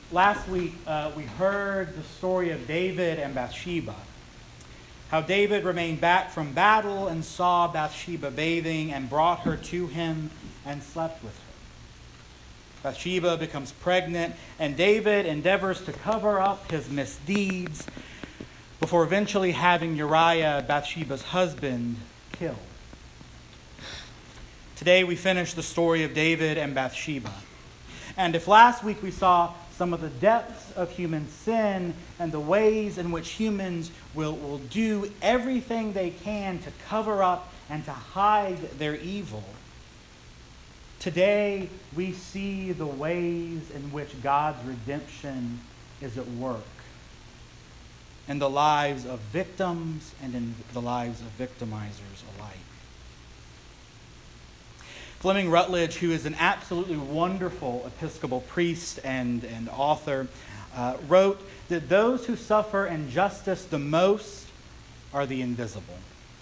Last week, we heard the story of David and Bathsheba. How David remained back from battle and saw Bathsheba bathing and brought her to him and slept with her. Bathsheba becomes pregnant, and David endeavors to cover up his misdeeds before eventually having Uriah, Bathsheba's husband, killed. Today we finish the story of David and Bathsheba. And if last week we saw some of the depths of human sin and the ways in which humans will do everything they can to cover up and to hide their evil, today we see the ways in which God's redemption is at work in the lives of victims and in the lives of victimizers alike. Fleming Rutledge, who is an absolutely wonderful Episcopal priest and author, wrote that those who suffer injustice the most are the invisible.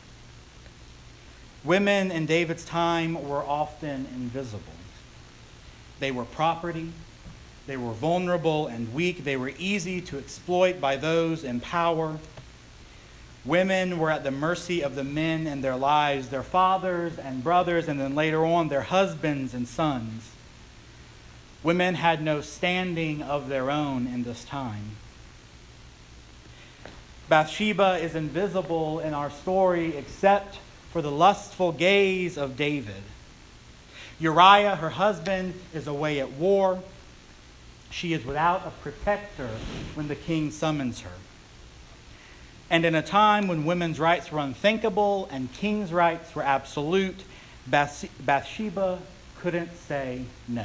Women in David's time were often invisible. They were property. They were vulnerable and weak. They were easy to exploit by those in power. Women were at the mercy of the men in their lives, their fathers and brothers, and then later on their husbands and sons. Women had no standing of their own in this time. Bathsheba is invisible in our story except for the lustful gaze of David. Uriah, her husband, is away at war. She is without a protector when the king summons her. And in a time when women's rights were unthinkable and king's rights were absolute, Bathsheba couldn't say no.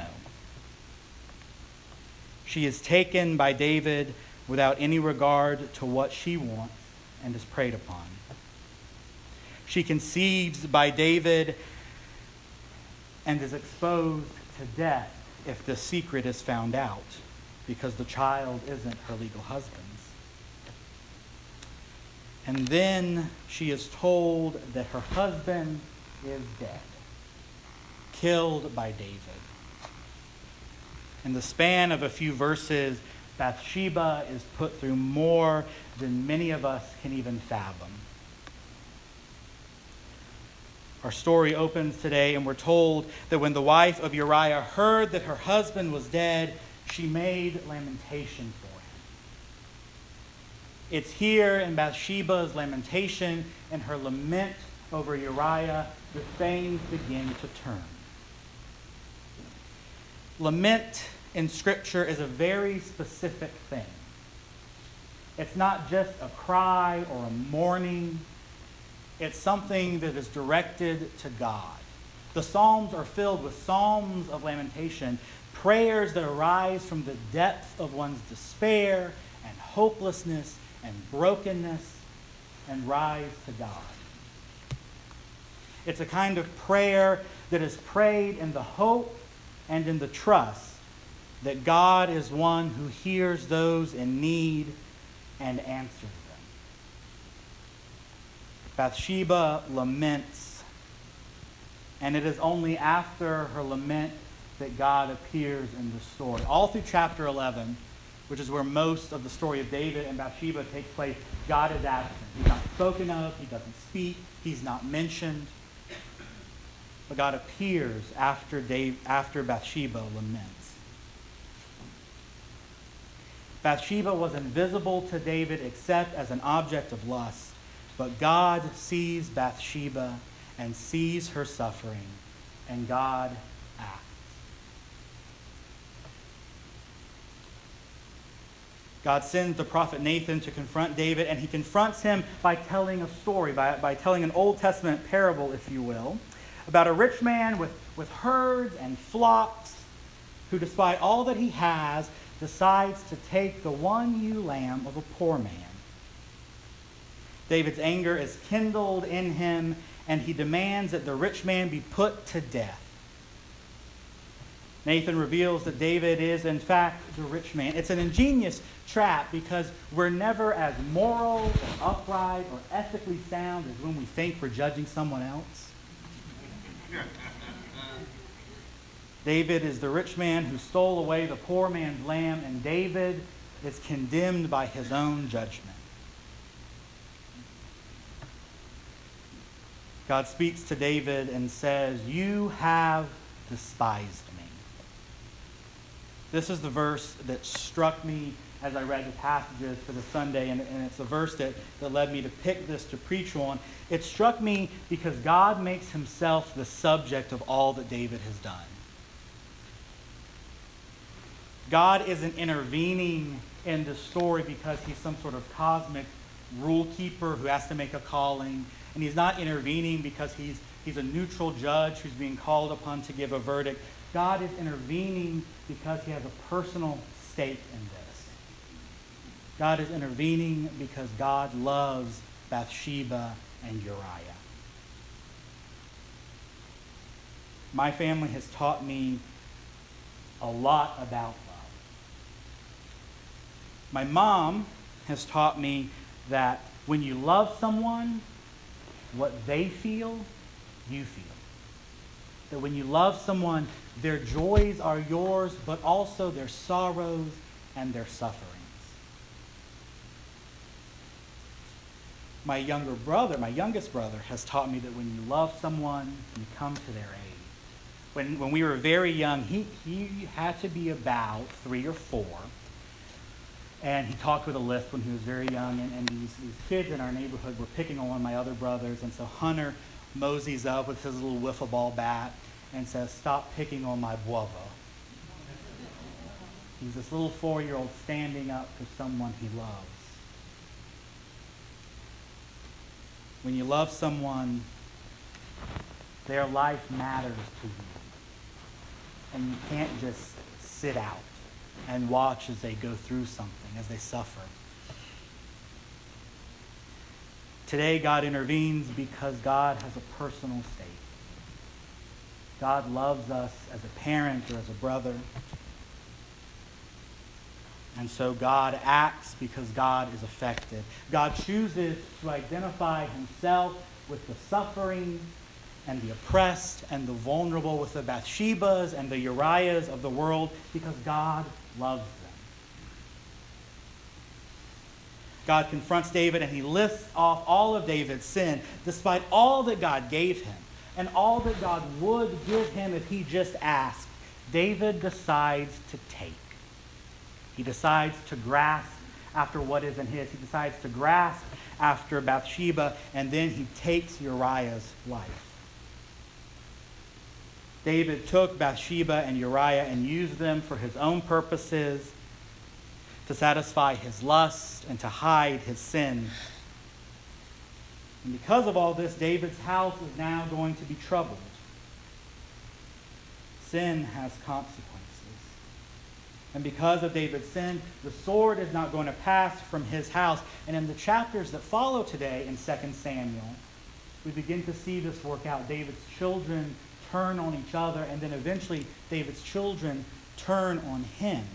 She is taken by David without any regard to what she wants and is preyed upon. She conceives by David and is exposed to death if the secret is found out, because the child isn't her legal husband's. And then she is told that her husband is dead, killed by David. In the span of a few verses, Bathsheba is put through more than many of us can even fathom. Our story opens today, and we're told that when the wife of Uriah heard that her husband was dead, she made lamentation for him. It's here in Bathsheba's lamentation and her lament over Uriah that things begin to turn. Lament in Scripture is a very specific thing. It's not just a cry or a mourning. It's something that is directed to God. The Psalms are filled with psalms of lamentation, prayers that arise from the depth of one's despair and hopelessness and brokenness and rise to God. It's a kind of prayer that is prayed in the hope and in the trust that God is one who hears those in need and answers them. Bathsheba laments, and it is only after her lament that God appears in the story. All through chapter 11, which is where most of the story of David and Bathsheba takes place, God is absent. He's not spoken of, he doesn't speak, he's not mentioned. But God appears after Bathsheba laments. Bathsheba was invisible to David except as an object of lust. But God sees Bathsheba and sees her suffering, and God acts. God sends the prophet Nathan to confront David, and he confronts him by telling a story, by telling an Old Testament parable, if you will, about a rich man with herds and flocks who, despite all that he has, decides to take the one ewe lamb of a poor man. David's anger is kindled in him, and he demands that the rich man be put to death. Nathan reveals that David is, in fact, the rich man. It's an ingenious trap because we're never as moral or upright or ethically sound as when we think we're judging someone else. David is the rich man who stole away the poor man's lamb, and David is condemned by his own judgment. God speaks to David and says, "You have despised me." This is the verse that struck me as I read the passages for the Sunday, and it's a verse that led me to pick this to preach on. It struck me because God makes himself the subject of all that David has done. God isn't intervening in the story because he's some sort of cosmic rule keeper who has to make a calling. And he's not intervening because he's a neutral judge who's being called upon to give a verdict. God is intervening because he has a personal stake in this. God is intervening because God loves Bathsheba and Uriah. My family has taught me a lot about love. My mom has taught me that when you love someone, what they feel, you feel. That when you love someone, their joys are yours, but also their sorrows and their sufferings. My youngest brother, has taught me that when you love someone, you come to their aid. When we were very young, he had to be about 3 or 4. And he talked with a lisp when he was very young, and these kids in our neighborhood were picking on one of my other brothers, and so Hunter moseys up with his little wiffle ball bat and says, "Stop picking on my boavo." He's this little 4-year-old standing up for someone he loves. When you love someone, their life matters to you. And you can't just sit out and watch as they go through something, as they suffer. Today, God intervenes because God has a personal stake. God loves us as a parent or as a brother. And so God acts because God is affected. God chooses to identify himself with the suffering and the oppressed and the vulnerable, with the Bathshebas and the Uriahs of the world, because God loves them. God confronts David and he lists off all of David's sin, despite all that God gave him and all that God would give him if he just asked. David decides to take. He decides to grasp after what isn't his. He decides to grasp after Bathsheba, and then he takes Uriah's life. David took Bathsheba and Uriah and used them for his own purposes, to satisfy his lust and to hide his sin. And because of all this, David's house is now going to be troubled. Sin has consequences. And because of David's sin, the sword is not going to pass from his house. And in the chapters that follow today in 2 Samuel, we begin to see this work out. David's children turn on each other, and then eventually David's children turn on him.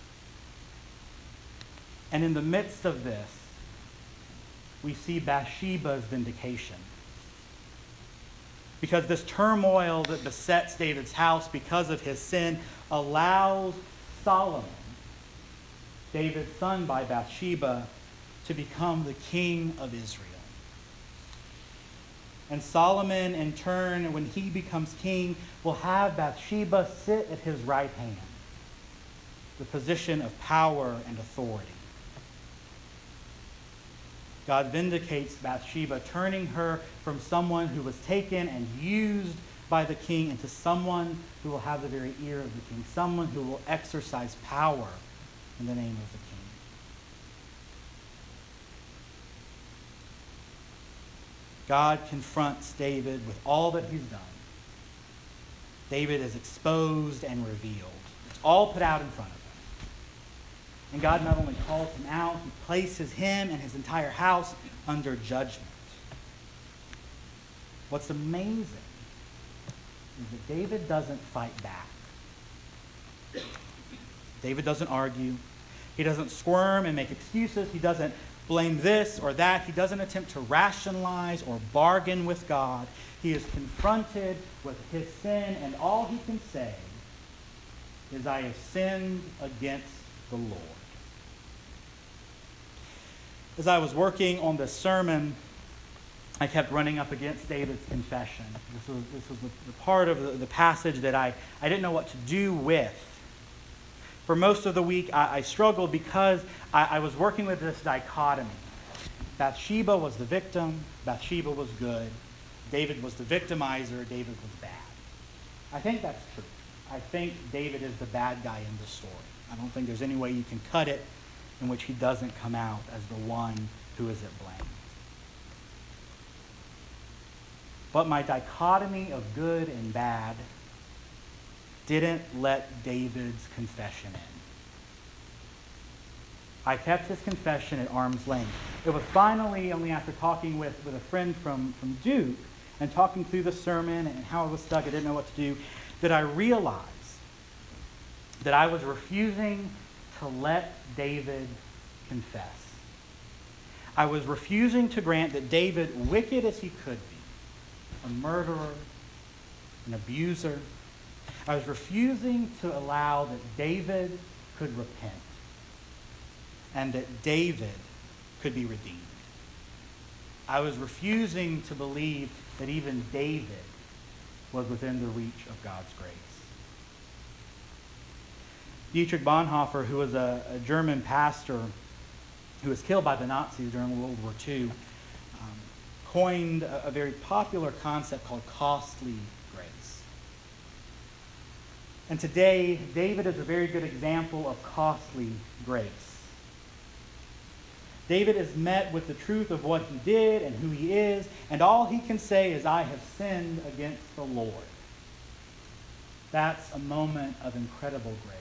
And in the midst of this, we see Bathsheba's vindication. Because this turmoil that besets David's house because of his sin allows Solomon, David's son by Bathsheba, to become the king of Israel. And Solomon, in turn, when he becomes king, will have Bathsheba sit at his right hand, the position of power and authority. God vindicates Bathsheba, turning her from someone who was taken and used by the king into someone who will have the very ear of the king, someone who will exercise power in the name of the king. God confronts David with all that he's done. David is exposed and revealed. It's all put out in front of him. And God not only calls him out, he places him and his entire house under judgment. What's amazing is that David doesn't fight back. David doesn't argue. He doesn't squirm and make excuses. He doesn't blame this or that. He doesn't attempt to rationalize or bargain with God. He is confronted with his sin, and all he can say is I have sinned against the Lord. As I was working on this sermon, I kept running up against David's confession. This was the part of the passage that I didn't know what to do with. For most of the week, I struggled because I was working with this dichotomy. Bathsheba was the victim. Bathsheba was good. David was the victimizer. David was bad. I think that's true. I think David is the bad guy in the story. I don't think there's any way you can cut it in which he doesn't come out as the one who is at blame. But my dichotomy of good and bad didn't let David's confession in. I kept his confession at arm's length. It was finally only after talking with a friend from Duke and talking through the sermon and how I was stuck, I didn't know what to do, that I realized that I was refusing to let David confess. I was refusing to grant that David, wicked as he could be, a murderer, an abuser, I was refusing to allow that David could repent and that David could be redeemed. I was refusing to believe that even David was within the reach of God's grace. Dietrich Bonhoeffer, who was a German pastor who was killed by the Nazis during World War II, coined a very popular concept called costly grace. And today, David is a very good example of costly grace. David is met with the truth of what he did and who he is, and all he can say is, I have sinned against the Lord. That's a moment of incredible grace.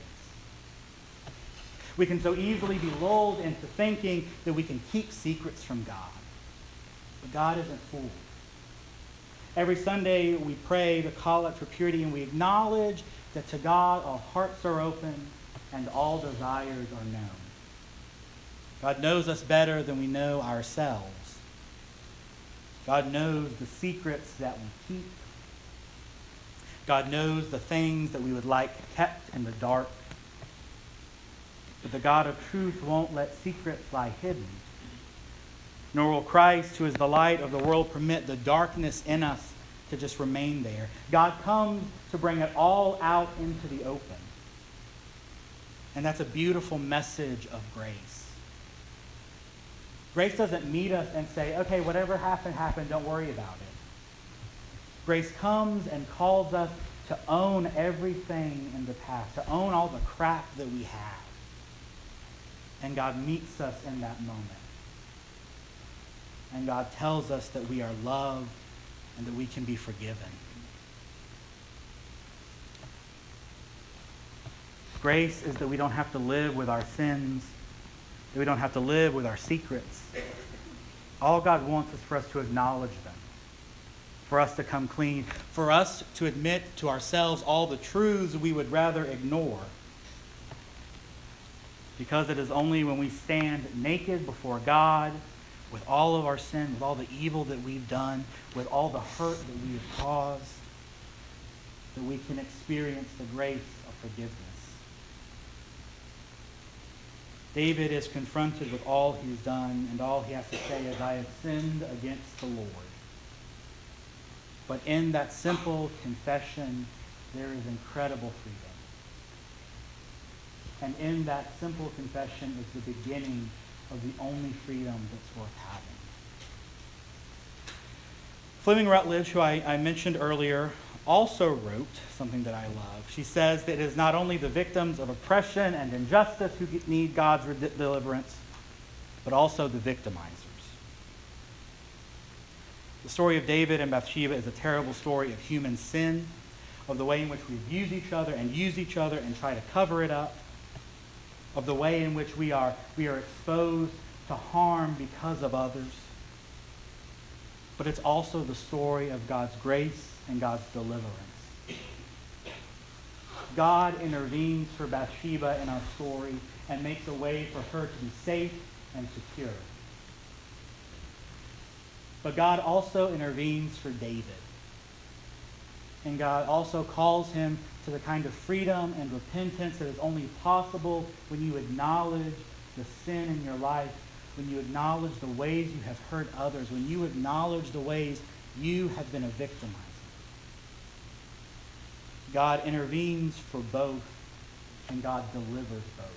We can so easily be lulled into thinking that we can keep secrets from God. But God isn't fooled. Every Sunday we pray the collect for purity, and we acknowledge that to God all hearts are open and all desires are known. God knows us better than we know ourselves. God knows the secrets that we keep. God knows the things that we would like kept in the dark. But the God of truth won't let secrets lie hidden. Nor will Christ, who is the light of the world, permit the darkness in us to just remain there. God comes to bring it all out into the open. And that's a beautiful message of grace. Grace doesn't meet us and say, okay, whatever happened, happened, don't worry about it. Grace comes and calls us to own everything in the past, to own all the crap that we have. And God meets us in that moment. And God tells us that we are loved and that we can be forgiven. Grace is that we don't have to live with our sins, that we don't have to live with our secrets. All God wants is for us to acknowledge them, for us to come clean, for us to admit to ourselves all the truths we would rather ignore. Because it is only when we stand naked before God, with all of our sin, with all the evil that we've done, with all the hurt that we have caused, that we can experience the grace of forgiveness. David is confronted with all he's done, and all he has to say is, I have sinned against the Lord. But in that simple confession, there is incredible freedom. And in that simple confession is the beginning of the only freedom that's worth having. Fleming Rutledge, who I mentioned earlier, also wrote something that I love. She says that it is not only the victims of oppression and injustice who need God's deliverance, but also the victimizers. The story of David and Bathsheba is a terrible story of human sin, of the way in which we abuse each other and use each other and try to cover it up, of the way in which we are exposed to harm because of others. But it's also the story of God's grace and God's deliverance. God intervenes for Bathsheba in our story and makes a way for her to be safe and secure. But God also intervenes for David. And God also calls him to the kind of freedom and repentance that is only possible when you acknowledge the sin in your life, when you acknowledge the ways you have hurt others, when you acknowledge the ways you have been a victimizer. God intervenes for both, and God delivers both.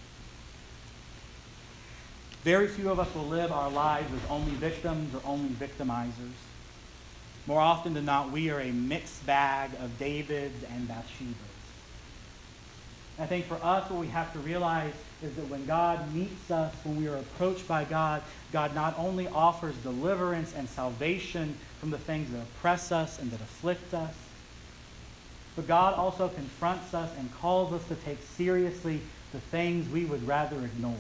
Very few of us will live our lives as only victims or only victimizers. More often than not, we are a mixed bag of Davids and Bathshebas. I think for us, what we have to realize is that when God meets us, when we are approached by God, God not only offers deliverance and salvation from the things that oppress us and that afflict us, but God also confronts us and calls us to take seriously the things we would rather ignore.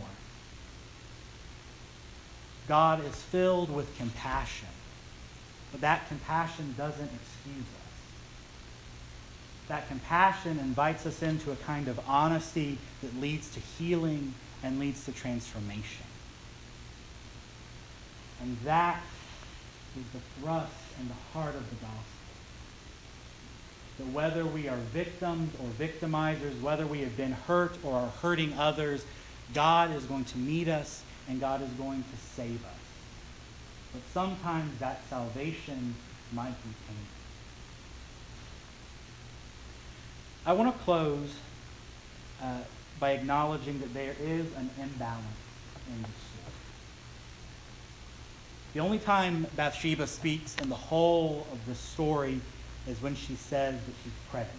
God is filled with compassion, but that compassion doesn't excuse us. That compassion invites us into a kind of honesty that leads to healing and leads to transformation. And that is the thrust and the heart of the gospel. That whether we are victims or victimizers, whether we have been hurt or are hurting others, God is going to meet us and God is going to save us. But sometimes that salvation might be painful. I want to close by acknowledging that there is an imbalance in the story. The only time Bathsheba speaks in the whole of the story is when she says that she's pregnant.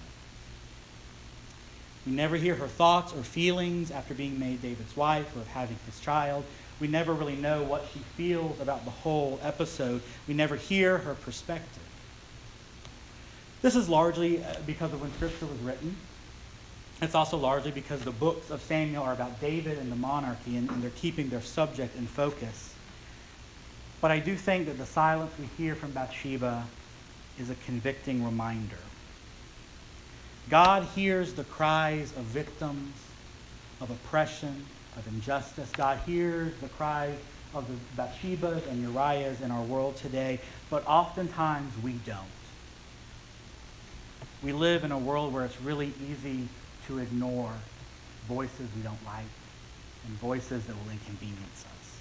We never hear her thoughts or feelings after being made David's wife or of having his child. We never really know what she feels about the whole episode. We never hear her perspective. This is largely because of when Scripture was written. It's also largely because the books of Samuel are about David and the monarchy, and they're keeping their subject in focus. But I do think that the silence we hear from Bathsheba is a convicting reminder. God hears the cries of victims, of oppression, of injustice. God hears the cries of the Bathshebas and Uriahs in our world today, but oftentimes we don't. We live in a world where it's really easy to ignore voices we don't like and voices that will inconvenience us.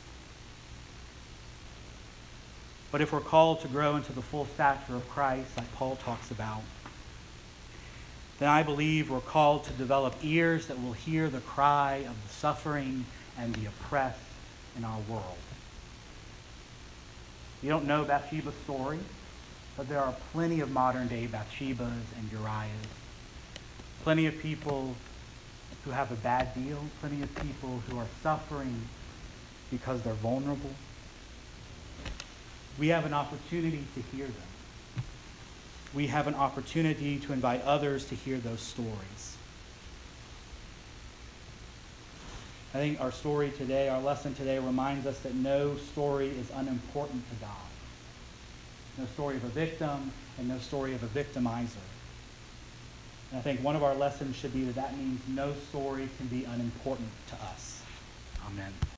But if we're called to grow into the full stature of Christ, like Paul talks about, then I believe we're called to develop ears that will hear the cry of the suffering and the oppressed in our world. You don't know Bathsheba's story, but there are plenty of modern-day Bathshebas and Uriahs. Plenty of people who have a bad deal. Plenty of people who are suffering because they're vulnerable. We have an opportunity to hear them. We have an opportunity to invite others to hear those stories. I think our story today, our lesson today, reminds us that no story is unimportant to God. No story of a victim and no story of a victimizer. And I think one of our lessons should be that means no story can be unimportant to us. Amen.